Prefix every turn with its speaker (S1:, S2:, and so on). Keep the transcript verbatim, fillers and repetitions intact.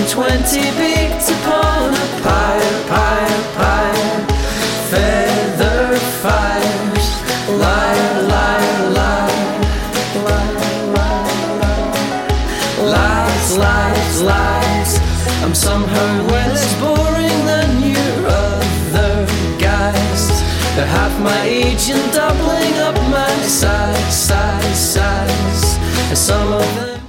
S1: twenty beaked upon a pyre, pyre, pyre. Feather fires, lie, lie, lie, lie, lie, lie. Lies, lies, lies. I'm somehow less boring than your other guys. They're half my age and doubling up my size, size, size. And some of them